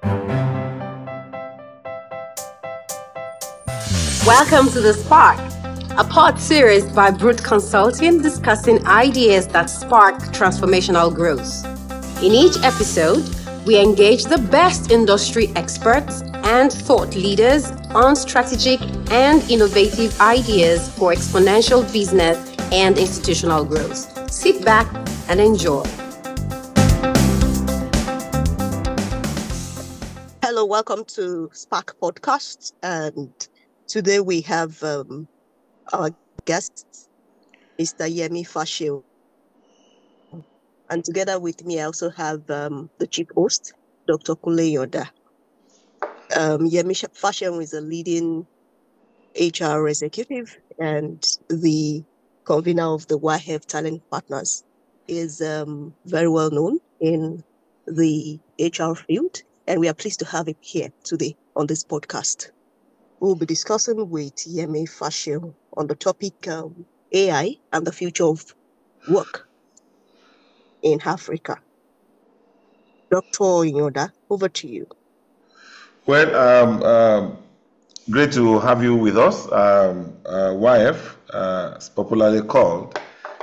Welcome to The Spark, a pod series by Brute Consulting discussing ideas that spark transformational growth. In each episode, we engage the best industry experts and thought leaders on strategic and innovative ideas for exponential business and institutional growth. Sit back and enjoy. Hello, welcome to Spark Podcast, and today we have our guest, Mr. Yemi Fashion. And together with me, I also have the chief host, Dr. Kule Yoda. Yemi Fashion is a leading HR executive and the convener of the YF Talent Partners. He is very well known in the HR field, and we are pleased to have him here today on this podcast. We'll be discussing with Yemi Fashion on the topic AI and the future of work in Africa. Dr. Yoda, over to you. Well, great to have you with us. YF, it's popularly called.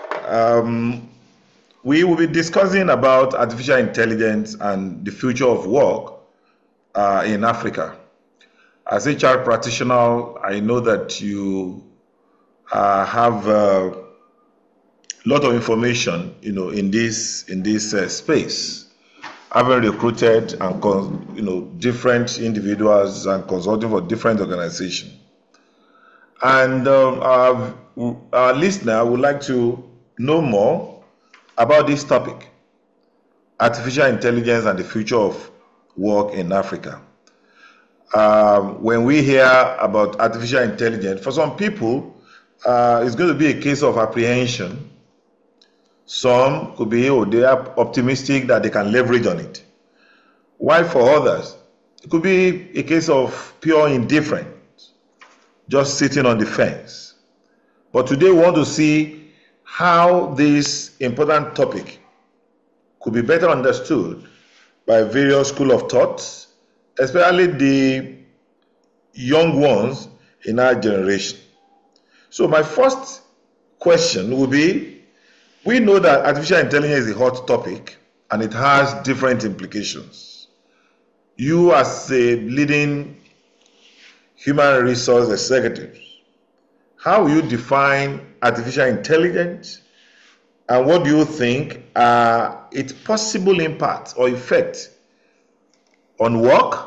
We will be discussing about artificial intelligence and the future of work in Africa. As a HR practitioner, I know that you have a lot of information, in this space. Having recruited and different individuals and consulting for different organizations, and our listener would like to know more about this topic: artificial intelligence and the future of work in Africa. When we hear about artificial intelligence, for some people, it's going to be a case of apprehension. Some could be, they are optimistic that they can leverage on it. While for others, it could be a case of pure indifference, just sitting on the fence. But today we want to see how this important topic could be better understood by various schools of thought, especially the young ones in our generation. So my first question would be, we know that artificial intelligence is a hot topic and it has different implications. You as a leading human resource executive, how will you define artificial intelligence, and what do you think are its possible impact or effect on work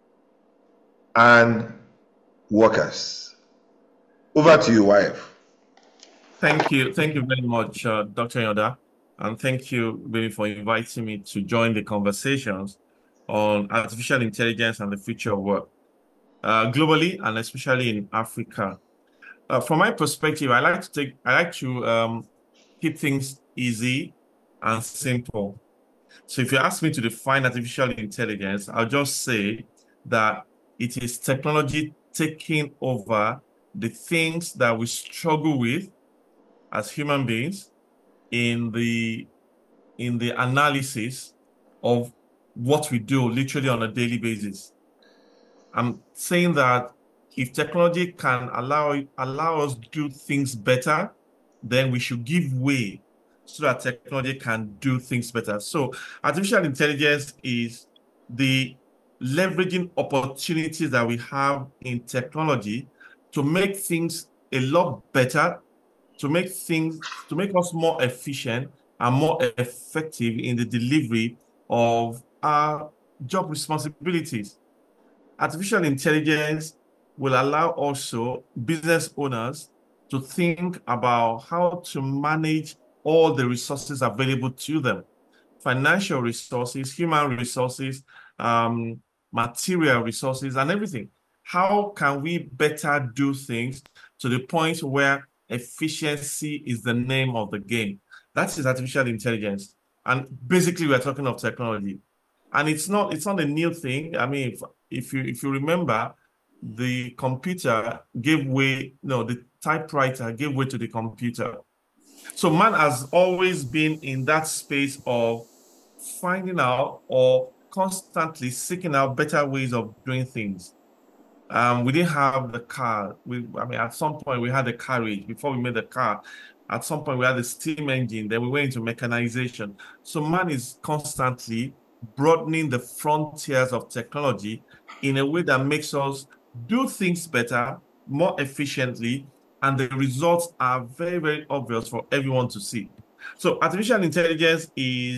and workers? Over to you, YF. Thank you very much, Dr. Yoda, and thank you really for inviting me to join the conversations on artificial intelligence and the future of work globally and especially in Africa. From my perspective, I like to keep things easy and simple. So if you ask me to define artificial intelligence, I'll just say that it is technology taking over the things that we struggle with as human beings in the analysis of what we do literally on a daily basis. I'm saying that if technology can allow us to do things better, then we should give way so that technology can do things better. So artificial intelligence is the leveraging opportunities that we have in technology to make things a lot better, to make us more efficient and more effective in the delivery of our job responsibilities. Artificial intelligence will allow also business owners to think about how to manage all the resources available to them: financial resources, human resources, material resources, and everything. How can we better do things to the point where efficiency is the name of the game? That is artificial intelligence. And basically, we're talking of technology. And it's not a new thing. I mean, if you remember, the computer gave way, the typewriter gave way to the computer. So man has always been in that space of finding out or constantly seeking out better ways of doing things. We didn't have the car. At some point we had the carriage before we made the car. At some point we had the steam engine. Then we went into mechanization. So man is constantly broadening the frontiers of technology in a way that makes us do things better, more efficiently, and the results are very, very obvious for everyone to see. So artificial intelligence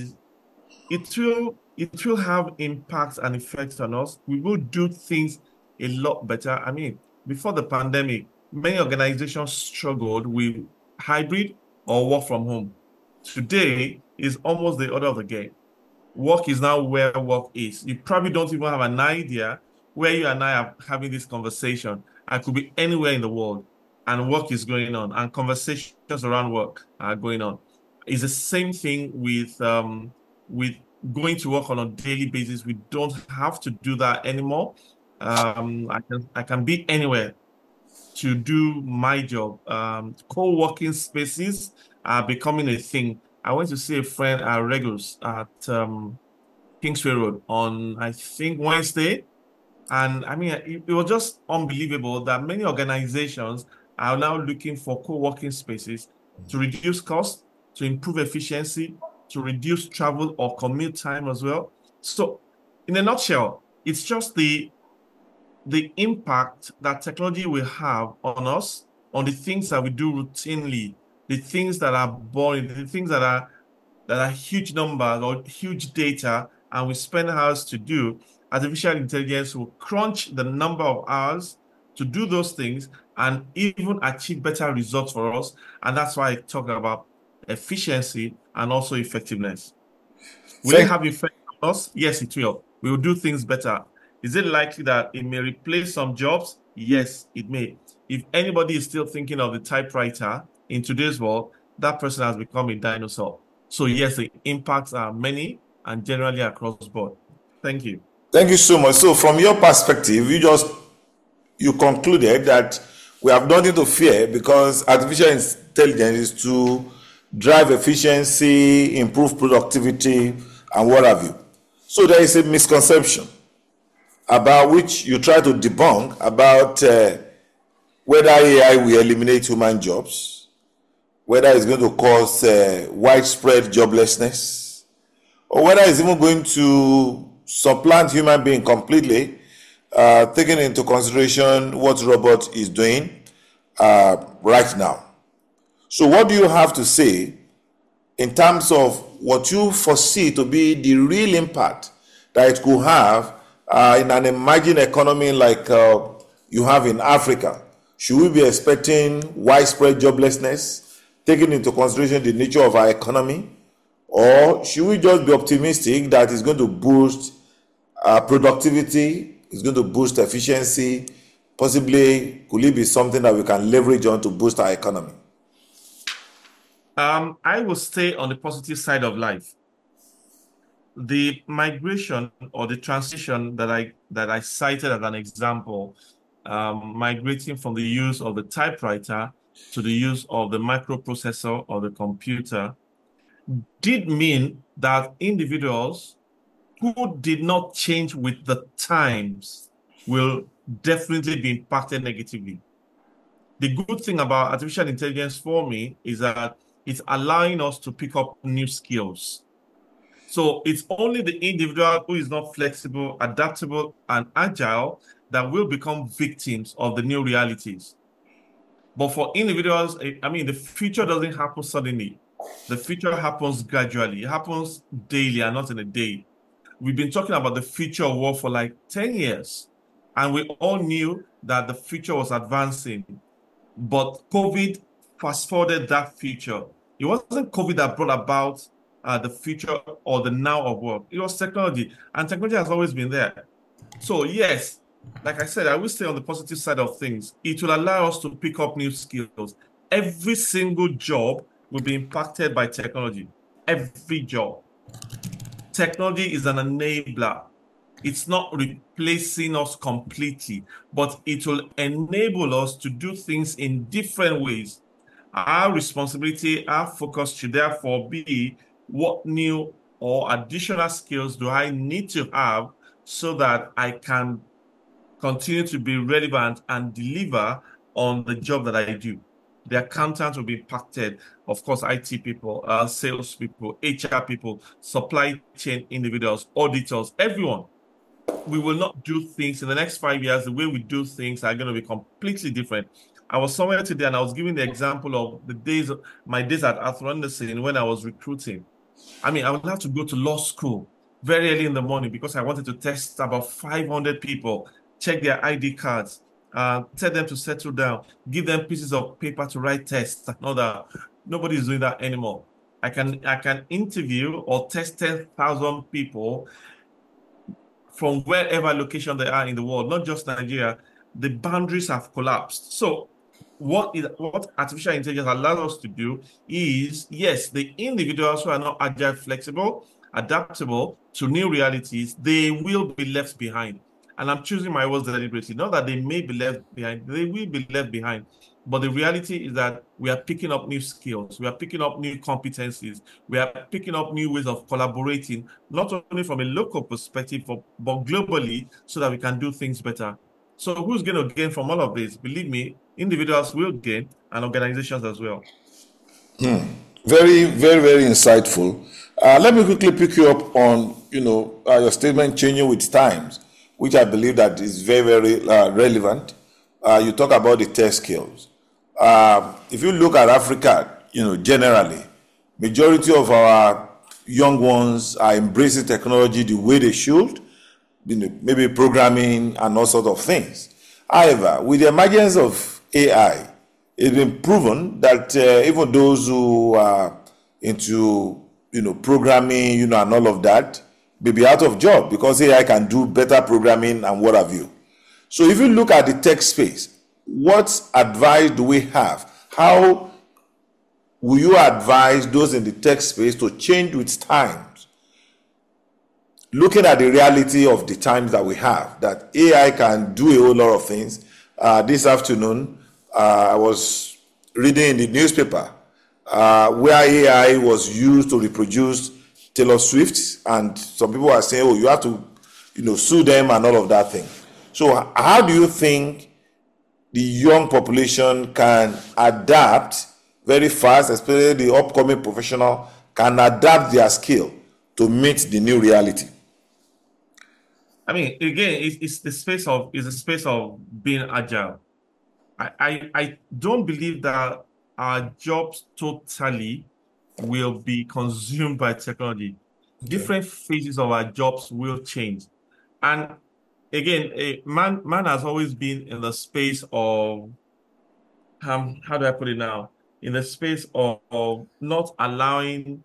it will have impacts and effects on us. We will do things a lot better. I mean, before the pandemic, many organizations struggled with hybrid or work from home. Today is almost the order of the game. Work is now where work is. You probably don't even have an idea where you and I are having this conversation. I could be anywhere in the world and work is going on and conversations around work are going on. It's the same thing with going to work on a daily basis. We don't have to do that anymore. I can be anywhere to do my job. Co-working spaces are becoming a thing. I went to see a friend at Regulus at Kingsway Road on, I think, Wednesday. And I mean, it was just unbelievable that many organizations are now looking for co-working spaces to reduce costs, to improve efficiency, to reduce travel or commute time as well. So in a nutshell, it's just the impact that technology will have on us, on the things that we do routinely, the things that are boring, the things that are huge numbers or huge data, and we spend hours to do. Artificial intelligence will crunch the number of hours to do those things and even achieve better results for us. And that's why I talk about efficiency and also effectiveness. Will it have effect on us? Yes, it will. We will do things better. Is it likely that it may replace some jobs? Yes, it may. If anybody is still thinking of the typewriter in today's world, that person has become a dinosaur. So yes, the impacts are many and generally across board. Thank you. Thank you so much. So from your perspective, you concluded that we have nothing to fear because artificial intelligence is to drive efficiency, improve productivity, and what have you. So there is a misconception about which you try to debunk about whether AI will eliminate human jobs, whether it's going to cause widespread joblessness, or whether it's even going to supplant human being completely, taking into consideration what robot is doing right now. So what do you have to say in terms of what you foresee to be the real impact that it could have in an emerging economy like you have in Africa? Should we be expecting widespread joblessness, taking into consideration the nature of our economy? Or should we just be optimistic that it's going to boost productivity, it's going to boost efficiency? Possibly, could it be something that we can leverage on to boost our economy? I will stay on the positive side of life. The migration or the transition that I cited as an example, migrating from the use of the typewriter to the use of the microprocessor or the computer, did mean that individuals who did not change with the times will definitely be impacted negatively. The good thing about artificial intelligence for me is that it's allowing us to pick up new skills. So it's only the individual who is not flexible, adaptable, and agile that will become victims of the new realities. But for individuals, I mean, the future doesn't happen suddenly. The future happens gradually. It happens daily and not in a day. We've been talking about the future of work for like 10 years, and we all knew that the future was advancing. But COVID fast-forwarded that future. It wasn't COVID that brought about the future or the now of work. It was technology, and technology has always been there. So yes, like I said, I will stay on the positive side of things. It will allow us to pick up new skills. Every single job will be impacted by technology. Every job. Technology is an enabler. It's not replacing us completely, but it will enable us to do things in different ways. Our responsibility, our focus should therefore be what new or additional skills do I need to have so that I can continue to be relevant and deliver on the job that I do? The accountants will be impacted. Of course, IT people, sales people, HR people, supply chain individuals, auditors, everyone. We will not do things in the next 5 years. The way we do things are going to be completely different. I was somewhere today and I was giving the example of my days at Arthur Andersen when I was recruiting. I mean, I would have to go to law school very early in the morning because I wanted to test about 500 people, check their ID cards, tell them to settle down, give them pieces of paper to write tests and all that. Nobody is doing that anymore. I can interview or test 10,000 people from wherever location they are in the world, not just Nigeria. The boundaries have collapsed. So what artificial intelligence allows us to do is, yes, the individuals who are not agile, flexible, adaptable to new realities, they will be left behind. And I'm choosing my words deliberately. Not that they may be left behind, they will be left behind. But the reality is that we are picking up new skills, we are picking up new competencies, we are picking up new ways of collaborating, not only from a local perspective, but globally, so that we can do things better. So who's going to gain from all of this? Believe me, individuals will gain and organizations as well. Very, very, very insightful. Let me quickly pick you up on, your statement changing with times, which I believe that is very, very relevant. You talk about the tech skills. If you look at Africa, generally, majority of our young ones are embracing technology the way they should, maybe programming and all sorts of things. However, with the emergence of AI, it's been proven that even those who are into, programming, and all of that, may be out of job because AI can do better programming and what have you. So if you look at the tech space, what advice do we have? How will you advise those in the tech space to change with times? Looking at the reality of the times that we have, that AI can do a whole lot of things. This afternoon, I was reading in the newspaper where AI was used to reproduce Taylor Swift, and some people are saying, oh, you have to, sue them and all of that thing. So how do you think the young population can adapt very fast, especially the upcoming professional, can adapt their skill to meet the new reality? I mean, again, it's a space of being agile. I don't believe that our jobs totally will be consumed by technology. Okay. Different phases of our jobs will change. And again, man has always been in the space of, how do I put it now? In the space of not allowing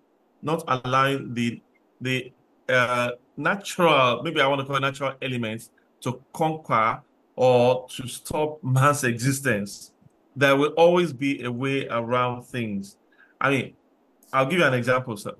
the natural, maybe I want to call it natural elements, to conquer or to stop man's existence. There will always be a way around things. I mean, I'll give you an example, sir.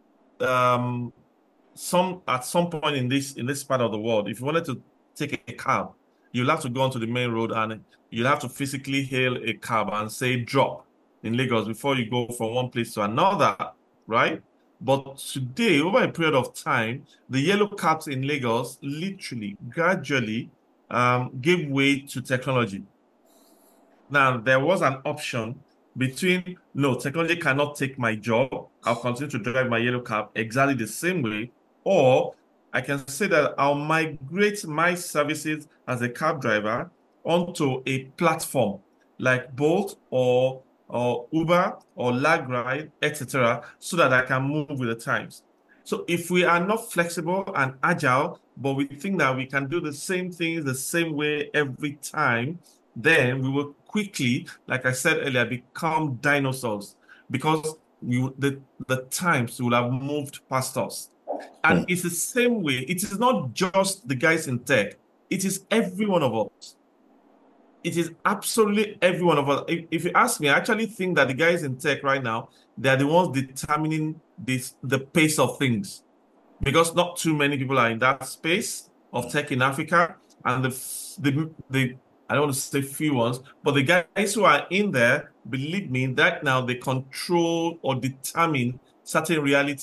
At some point in this part of the world, if you wanted to take a cab, you'll have to go onto the main road and you'll have to physically hail a cab and say drop in Lagos before you go from one place to another, right? But today, over a period of time, the yellow cabs in Lagos literally, gradually gave way to technology. Now, there was an option between, no, technology cannot take my job, I'll continue to drive my yellow cab exactly the same way, or I can say that I'll migrate my services as a cab driver onto a platform like Bolt or Uber or LagRide, etc., so that I can move with the times. So if we are not flexible and agile, but we think that we can do the same things the same way every time, then we will quickly, like I said earlier, become dinosaurs, because the times will have moved past us. And it's the same way. It is not just the guys in tech. It is every one of us. It is absolutely every one of us. If you ask me, I actually think that the guys in tech right now, they're the ones determining the pace of things, because not too many people are in that space of tech in Africa. And the I don't want to say few ones, but the guys who are in there, believe me, that now they control or determine certain realities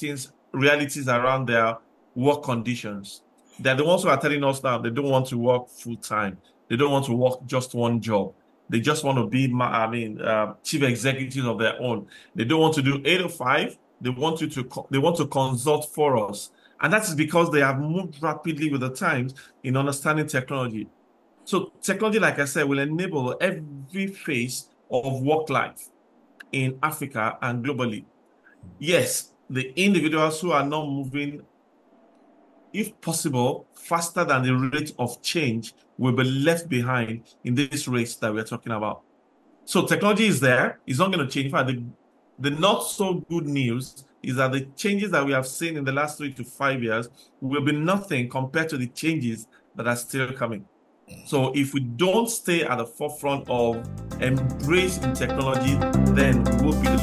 realities around their work conditions. They're the ones who are telling us now they don't want to work full time. They don't want to work just one job. They just want to be, chief executives of their own. They don't want to do 8 to 5. They want to consult for us. And that is because they have moved rapidly with the times in understanding technology. So technology, like I said, will enable every phase of work life in Africa and globally. Yes, the individuals who are not moving, if possible, faster than the rate of change will be left behind in this race that we're talking about. So technology is there. It's not going to change. In fact, the not so good news is that the changes that we have seen in the last 3 to 5 years will be nothing compared to the changes that are still coming. So if we don't stay at the forefront of embracing technology, then we'll be the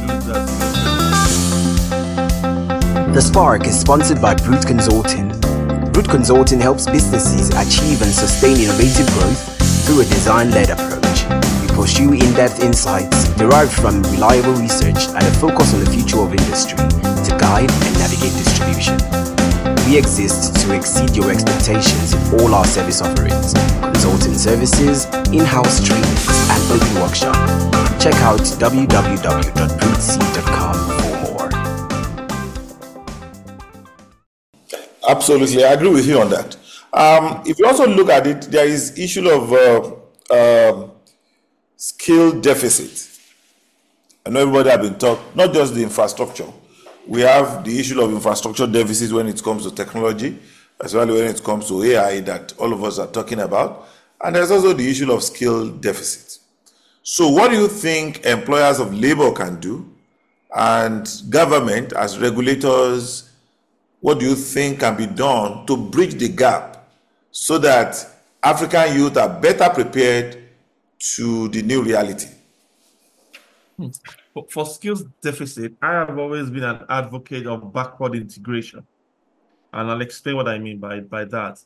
losers. The Spark is sponsored by Brute Consulting. Brute Consulting helps businesses achieve and sustain innovative growth through a design-led approach. We pursue in-depth insights derived from reliable research and a focus on the future of industry to guide and navigate distribution. We exist to exceed your expectations in all our service offerings, consulting services, in-house trainings, and open workshop. Check out www.brutec.com for more. Absolutely, I agree with you on that. If you also look at it, there is issue of skill deficit. I know everybody have been talking, not just the infrastructure. We have the issue of infrastructure deficit when it comes to technology, as well when it comes to AI that all of us are talking about. And there's also the issue of skill deficit. So what do you think employers of labor can do, and government as regulators, what do you think can be done to bridge the gap so that African youth are better prepared to the new reality? For skills deficit, I have always been an advocate of backward integration. And I'll explain what I mean by that.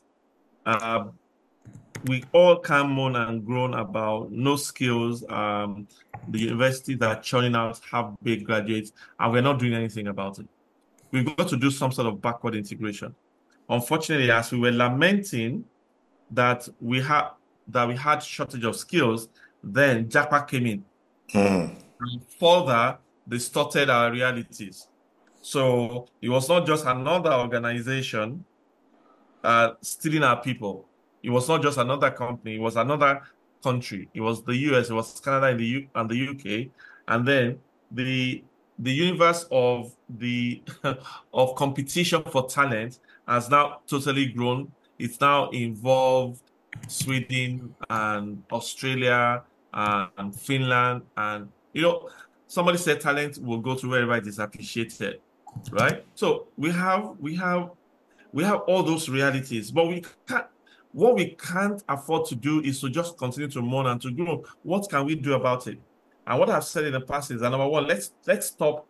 We all can moan and groan about no skills. The universities that are churning out half-baked graduates, and we're not doing anything about it. We've got to do some sort of backward integration. Unfortunately, as we were lamenting that we had shortage of skills, then JAPA came in. And further distorted our realities. So it was not just another organization stealing our people. It was not just another company. It was another country. It was the US. It was Canada and the UK. And then the universe of of competition for talent has now totally grown. It's now involved Sweden and Australia and Finland, and somebody said talent will go to wherever it is appreciated, right? So we have all those realities, but what we can't afford to do is to just continue to mourn and to grow. What can we do about it? And what I've said in the past is that, number one, let's stop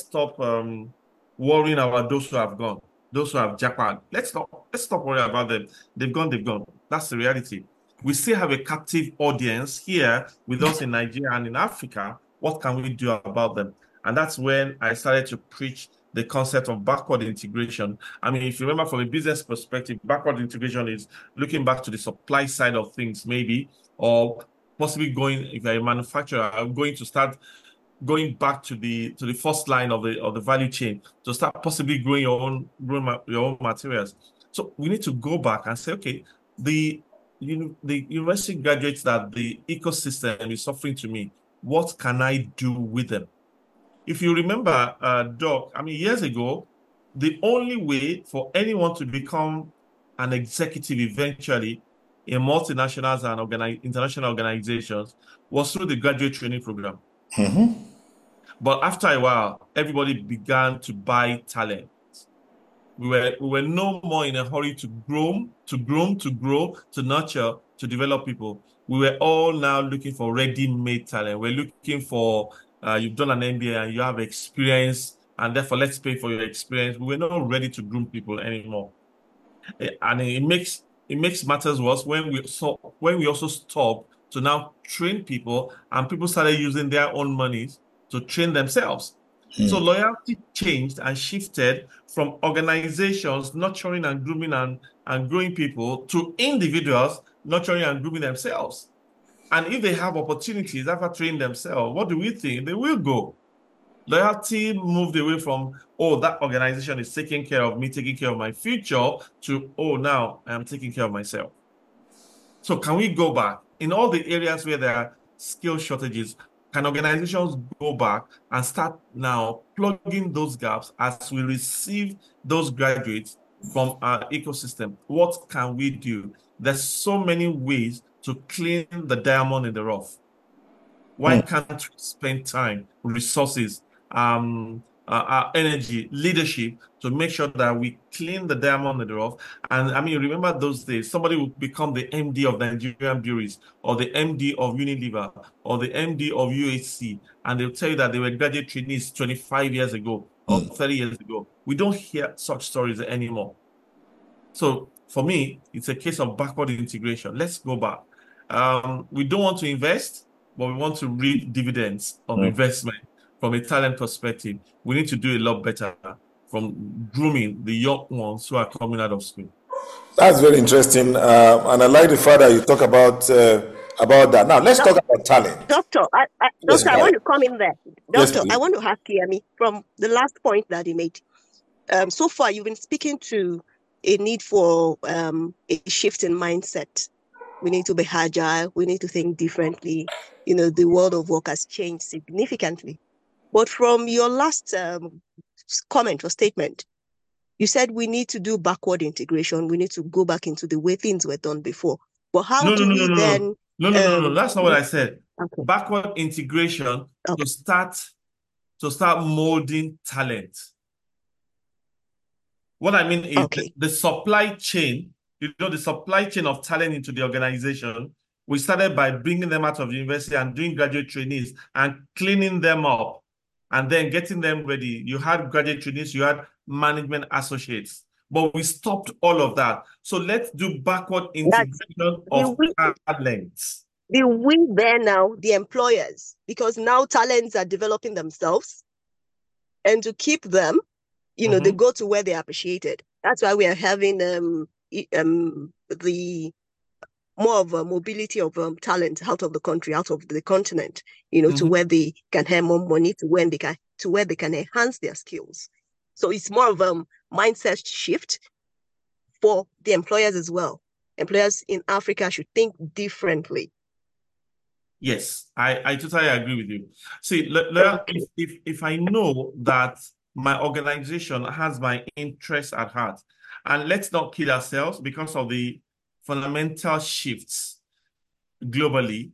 worrying about those who have gone, those who have jackpot. Let's stop worrying about them. They've gone. That's the reality. We still have a captive audience here with us in Nigeria and in Africa. What can we do about them? And that's when I started to preach the concept of backward integration. I mean, if you remember from a business perspective, backward integration is looking back to the supply side of things, maybe, or possibly if you're a manufacturer, going to start going back to the first line of the value chain to start possibly growing your own materials. So we need to go back and say, okay, the university graduates that the ecosystem is offering to me, what can I do with them? If you remember, Doc, I mean, years ago, the only way for anyone to become an executive eventually in multinationals and international organizations was through the graduate training program. But after a while, everybody began to buy talent. We were no more in a hurry to groom, to grow, to nurture, to develop people. We were all now looking for ready-made talent. We're looking for, you've done an MBA and you have experience, and therefore let's pay for your experience. We were not ready to groom people anymore. And it makes matters worse when we also stop to now train people, and people started using their own monies to train themselves. So loyalty changed and shifted from organizations nurturing and grooming and growing people to individuals nurturing and grooming themselves. And if they have opportunities after training themselves, what do we think? They will go. Loyalty moved away from, oh, that organization is taking care of me, taking care of my future, to, oh, now I'm taking care of myself. So can we go back? In all the areas where there are skill shortages, can organizations go back and start now plugging those gaps as we receive those graduates from our ecosystem? What can we do? There's so many ways to clean the diamond in the rough. Why can't we spend time, resources, our energy, leadership to make sure that we clean the diamond in the rough? And I mean, remember those days, somebody would become the MD of Nigerian breweries, or the MD of Unilever, or the MD of UHC, and they'll tell you that they were graduate trainees 25 years ago or 30 years ago. We don't hear such stories anymore. So for me, it's a case of backward integration. Let's go back. We don't want to invest, but we want to reap dividends of investment from a talent perspective. We need to do a lot better from grooming the young ones who are coming out of school. That's very interesting, and I like the fact that you talk about that. Now, let's talk about talent. Doctor, I want to come in there. Doctor, I want to ask Yemi from the last point that he made. So far, you've been speaking to a need for a shift in mindset. We need to be agile. We need to think differently. You know, the world of work has changed significantly. But from your last comment or statement, you said we need to do backward integration. We need to go back into the way things were done before. But how do we then... No. That's not what I said. Okay. Backward integration to start molding talent. What I mean is the supply chain, the supply chain of talent into the organization. We started by bringing them out of university and doing graduate trainees and cleaning them up and then getting them ready. You had graduate trainees, you had management associates, but we stopped all of that. So let's do backward integration of talents. The we there now, the employers, because now talents are developing themselves, and to keep them, they go to where they're appreciated. That's why we are having the more of a mobility of talent out of the country, out of the continent, to where they can have more money, to where they can enhance their skills. So it's more of a mindset shift for the employers as well. Employers in Africa should think differently. Yes, I totally agree with you. See, if I know that my organization has my interest at heart, and let's not kid ourselves because of the fundamental shifts globally.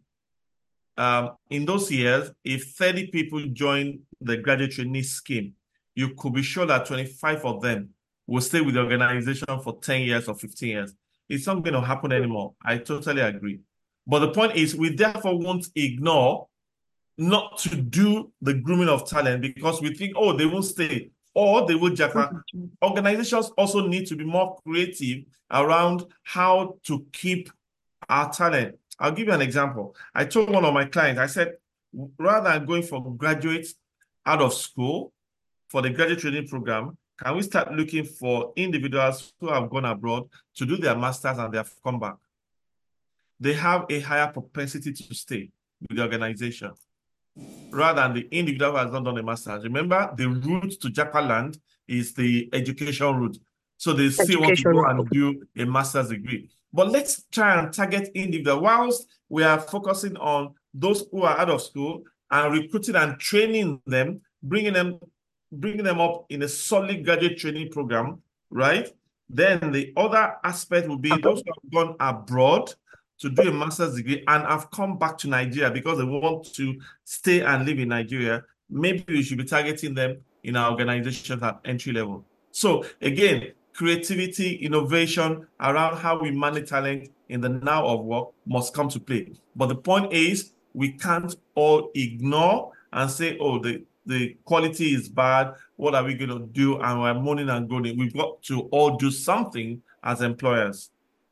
In those years, if 30 people join the graduate trainee scheme, you could be sure that 25 of them will stay with the organization for 10 years or 15 years. It's not going to happen anymore. I totally agree. But the point is, we therefore won't ignore not to do the grooming of talent because we think, oh, they won't stay or they will japa. Organizations also need to be more creative around how to keep our talent. I'll give you an example. I told one of my clients, I said, rather than going for graduates out of school for the graduate training program, can we start looking for individuals who have gone abroad to do their masters and they have come back? They have a higher propensity to stay with the organization rather than the individual who has not done a master's. Remember, the route to Japa land is the education route. So they still want to go and do a master's degree. But let's try and target individuals. Whilst we are focusing on those who are out of school and recruiting and training them, bringing them up in a solid graduate training program, right? Then the other aspect will be those who have gone abroad to do a master's degree and have come back to Nigeria because they want to stay and live in Nigeria. Maybe we should be targeting them in our organizations at entry level. So again, creativity, innovation around how we manage talent in the now of work must come to play. But the point is, we can't all ignore and say, oh, the quality is bad. What are we going to do? And we're moaning and groaning. We've got to all do something as employers.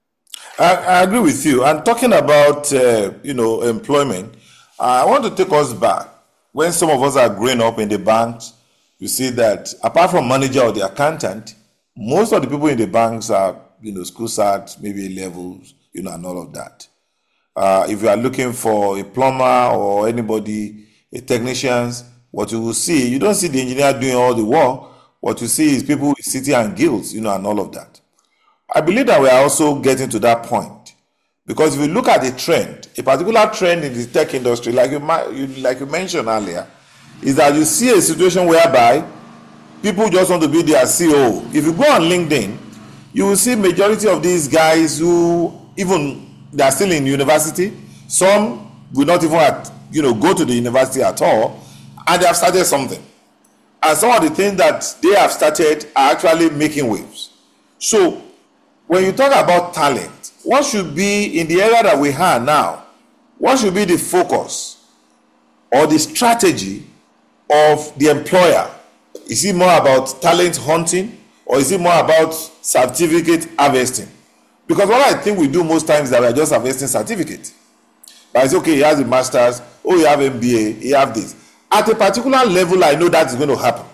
I agree with you. And talking about, employment, I want to take us back when some of us are growing up in the banks, you see that apart from manager or the accountant, most of the people in the banks are, school cert, maybe A levels, and all of that. If you are looking for a plumber or anybody, a technicians, what you will see, you don't see the engineer doing all the work. What you see is people with city and guilds, and all of that. I believe that we are also getting to that point, because if you look at the trend, a particular trend in the tech industry, like you mentioned earlier, is that you see a situation whereby people just want to be their CEO. If you go on LinkedIn, you will see majority of these guys who they are still in university. Some will not even go to the university at all, and they have started something. And some of the things that they have started are actually making waves. So when you talk about talent, what should be in the area that we are now? What should be the focus or the strategy of the employer? Is it more about talent hunting, or is it more about certificate harvesting? Because what I think we do most times is that we are just harvesting certificate. But it's okay, he has a master's, you have MBA, you have this. At a particular level, I know that is going to happen.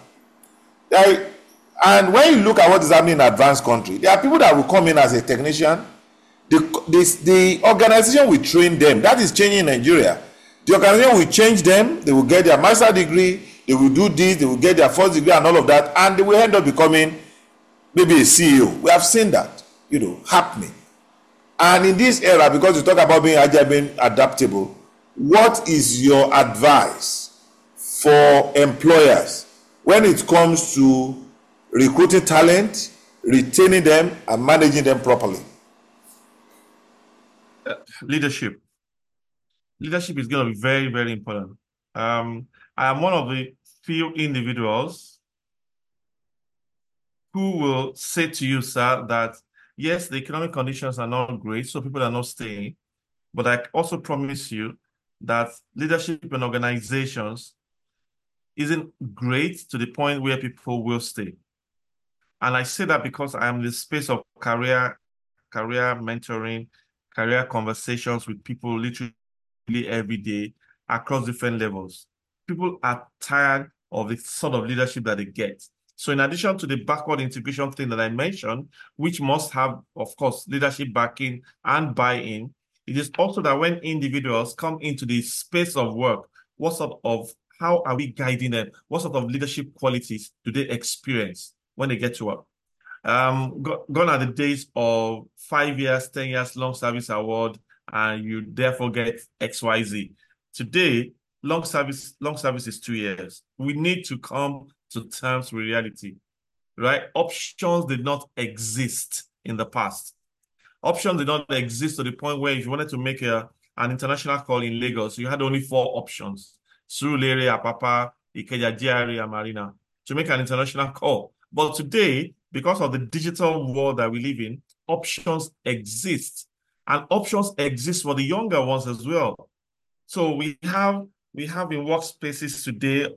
And when you look at what is happening in advanced country, there are people that will come in as a technician. The organization will train them. That is changing in Nigeria. The organization will change them. They will get their master's degree. They will do this. They will get their first degree and all of that. And they will end up becoming maybe a CEO. We have seen that, happening. And in this era, because you talk about being agile, being adaptable, what is your advice for employers when it comes to recruiting talent, retaining them, and managing them properly? Leadership. Leadership is going to be very, very important. I am one of the few individuals who will say to you, sir, that yes, the economic conditions are not great, so people are not staying. But I also promise you that leadership in organizations isn't great to the point where people will stay. And I say that because I am in the space of career mentoring, career conversations with people literally every day across different levels. People are tired of the sort of leadership that they get. So in addition to the backward integration thing that I mentioned, which must have, of course, leadership backing and buy-in, it is also that when individuals come into the space of work, how are we guiding them? What sort of leadership qualities do they experience when they get to work? Gone are the days of 5 years, 10 years long service award, and you therefore get XYZ. Today, long service is 2 years. We need to come to terms with reality, right? Options did not exist in the past. Options did not exist to the point where if you wanted to make an international call in Lagos, you had only 4 options: Surulere, Apapa, Ikeja, GRA, and Marina, to make an international call. But today, because of the digital world that we live in, options exist. And options exist for the younger ones as well. So we have in workspaces today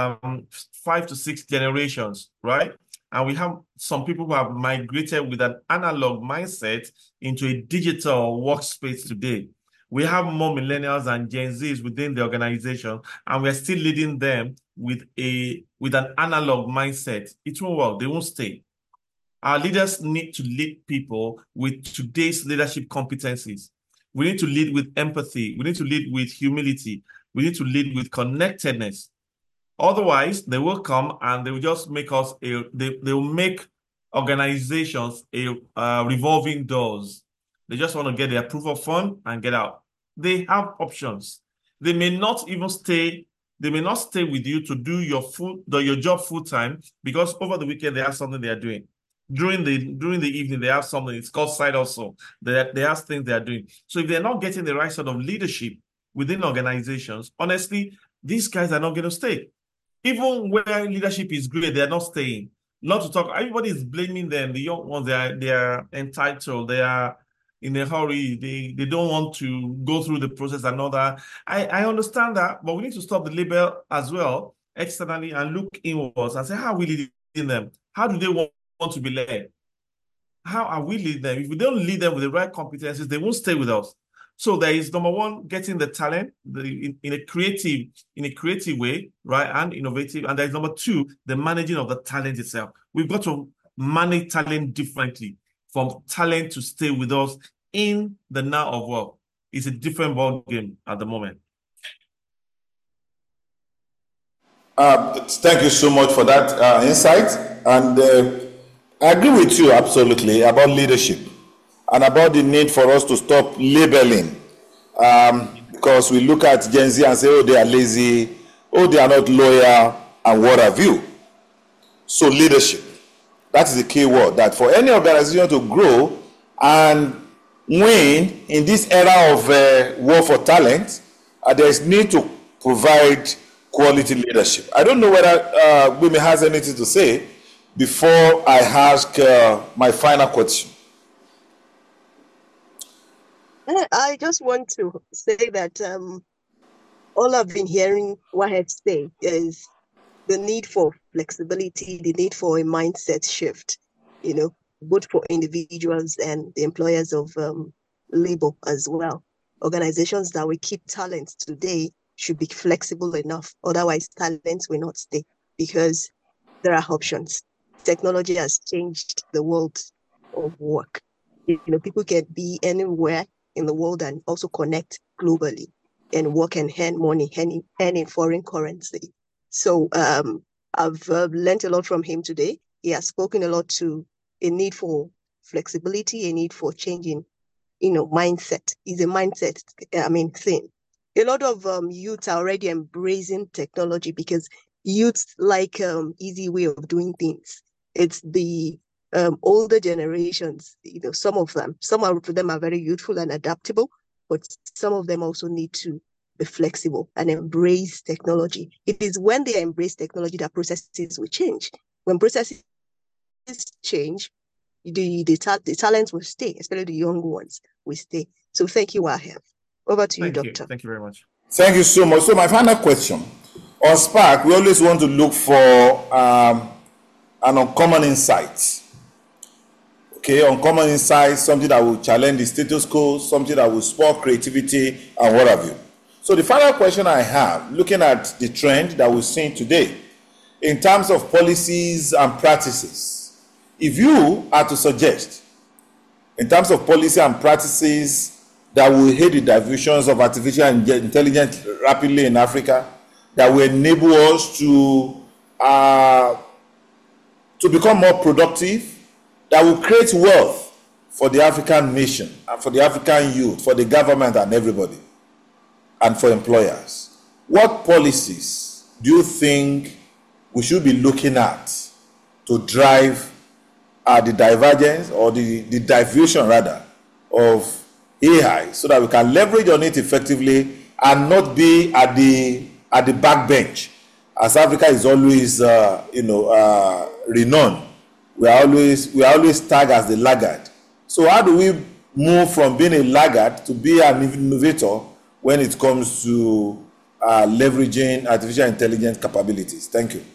5 to 6 generations, right? And we have some people who have migrated with an analog mindset into a digital workspace today. We have more millennials and Gen Zs within the organization, and we're still leading them with an analog mindset. It won't work. They won't stay. Our leaders need to lead people with today's leadership competencies. We need to lead with empathy. We need to lead with humility. We need to lead with connectedness. Otherwise, they will come and they will just make us they will make organizations revolving doors. They just want to get their proof of fund and get out. They have options. They may not even stay. They may not stay with you to do your job full time, because over the weekend they have something they are doing. During the evening, they have something. It's called side hustle. They have things they are doing. So if they're not getting the right sort of leadership within organizations, honestly, these guys are not going to stay. Even where leadership is great, they're not staying. Not to talk, everybody is blaming them. The young ones, they are entitled. They are in a hurry. They don't want to go through the process and all that. I understand that, but we need to stop the label as well externally and look inwards and say, how are we leading them? How do they want to be led? How are we leading them? If we don't lead them with the right competencies, they won't stay with us. So there is number one, getting the talent in a creative way, right, and innovative. And there is number two, the managing of the talent itself. We've got to manage talent differently, from talent to stay with us in the now of work. It's a different ball game at the moment. Thank you so much for that insight. And I agree with you absolutely about leadership and about the need for us to stop labeling. Because we look at Gen Z and say, oh, they are lazy, oh, they are not loyal, and what have you. So leadership, that is the key word, that for any organization to grow and win in this era of war for talent, there is need to provide quality leadership. I don't know whether Women has anything to say before I ask my final question. I just want to say that all I've been hearing Wahed say is the need for flexibility, the need for a mindset shift, both for individuals and the employers of labor as well. Organizations that will keep talent today should be flexible enough. Otherwise, talent will not stay because there are options. Technology has changed the world of work. People can be anywhere in the world and also connect globally and work and earn money, earn in foreign currency. So I've learned a lot from him today. He has spoken a lot to a need for flexibility, a need for changing, mindset. It's a mindset, thing. A lot of youth are already embracing technology because youth like easy way of doing things. It's the older generations, some of them are very youthful and adaptable, but some of them also need to be flexible and embrace technology. It is when they embrace technology that processes will change. When processes change, the talents will stay, especially the young ones will stay. So thank you, Wahed. Over to you, Doctor. Thank you very much. Thank you so much. So my final question. On Spark, we always want to look for an uncommon insight. Okay, uncommon insight, something that will challenge the status quo, something that will spark creativity, and what have you. So the final question I have, looking at the trend that we're seeing today, in terms of policies and practices, if you are to suggest, in terms of policy and practices that will aid the diversions of artificial intelligence rapidly in Africa, that will enable us to become more productive, that will create wealth for the African nation and for the African youth, for the government and everybody, and for employers. What policies do you think we should be looking at to drive the divergence or the diversion rather of AI, so that we can leverage on it effectively and not be at the backbench, as Africa is always renowned. We are always tagged as the laggard. So how do we move from being a laggard to be an innovator when it comes to leveraging artificial intelligence capabilities? Thank you.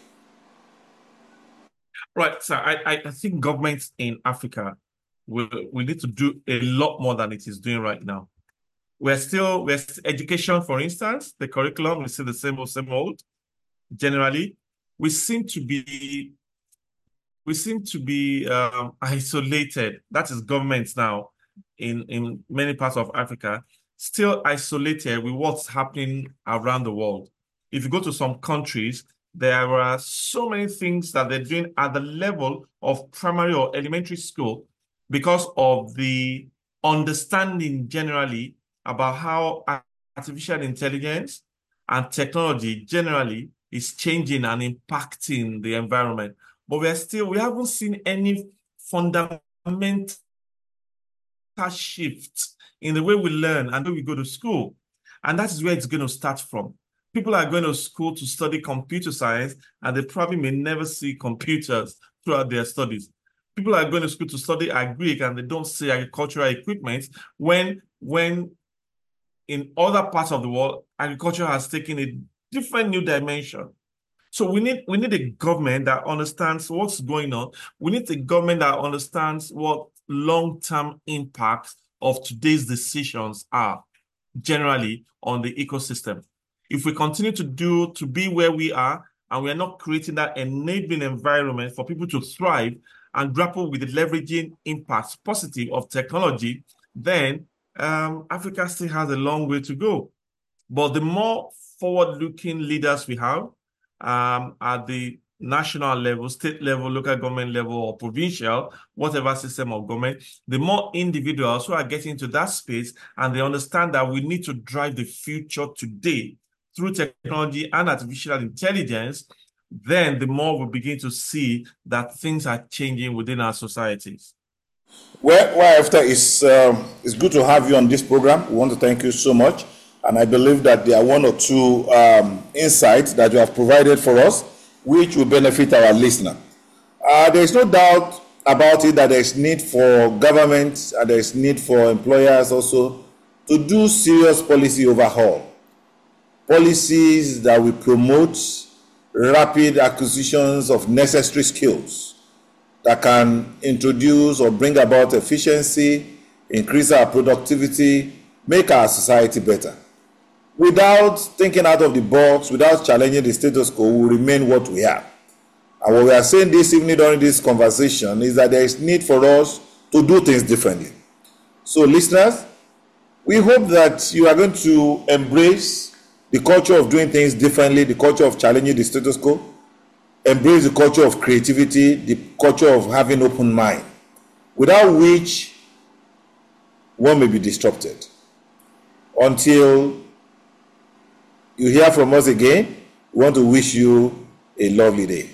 Right. So I think governments in Africa we need to do a lot more than it is doing right now. We're education, for instance, the curriculum, we see the same old. Generally, we seem to be isolated. That is governments now in many parts of Africa, still isolated with what's happening around the world. If you go to some countries, there are so many things that they're doing at the level of primary or elementary school because of the understanding generally about how artificial intelligence and technology generally is changing and impacting the environment. But we haven't seen any fundamental shift in the way we learn and the way we go to school. And that is where it's going to start from. People are going to school to study computer science, and they probably may never see computers throughout their studies. People are going to school to study agric, and they don't see agricultural equipment when in other parts of the world, agriculture has taken a different new dimension. So we need a government that understands what's going on. We need a government that understands what long-term impacts of today's decisions are. generally on the ecosystem. If we continue to be where we are, and we are not creating that enabling environment for people to thrive and grapple with the leveraging impacts positive of technology, then Africa still has a long way to go. But the more forward-looking leaders we have at the national level, state level, local government level, or provincial, whatever system of government, the more individuals who are getting into that space and they understand that we need to drive the future today through technology and artificial intelligence, then the more we begin to see that things are changing within our societies. Well, after it's good to have you on this program. We want to thank you so much. And I believe that there are one or two insights that you have provided for us, which will benefit our listener. There is no doubt about it that there is need for government and there is need for employers also to do serious policy overhaul. Policies that will promote rapid acquisitions of necessary skills that can introduce or bring about efficiency, increase our productivity, make our society better. Without thinking out of the box, without challenging the status quo, we will remain what we are. And what we are saying this evening during this conversation is that there is need for us to do things differently. So listeners, we hope that you are going to embrace the culture of doing things differently, the culture of challenging the status quo, embrace the culture of creativity, the culture of having open mind, without which one may be disrupted. Until you hear from us again, we want to wish you a lovely day.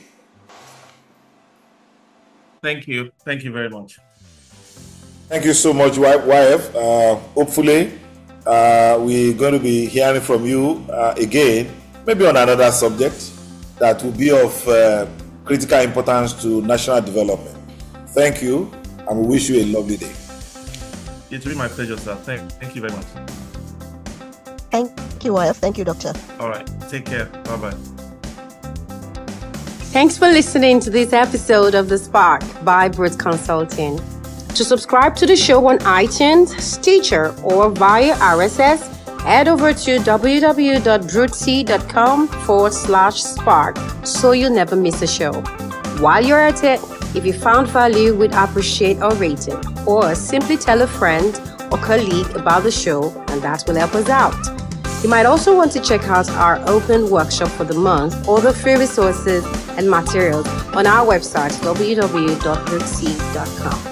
Thank you. Thank you very much. Thank you so much, YF. Hopefully, we're going to be hearing from you again, maybe on another subject that will be of critical importance to national development. Thank you, and we wish you a lovely day. It's really my pleasure, sir. Thank you very much. Thank you, YF. Thank you, Doctor. All right. Take care. Bye-bye. Thanks for listening to this episode of The Spark by Brute Consulting. To subscribe to the show on iTunes, Stitcher, or via RSS, head over to www.brutec.com/spark so you'll never miss a show. While you're at it, if you found value, we'd appreciate a rating, or simply tell a friend or colleague about the show, and that will help us out. You might also want to check out our open workshop for the month or the free resources and materials on our website, www.brutec.com.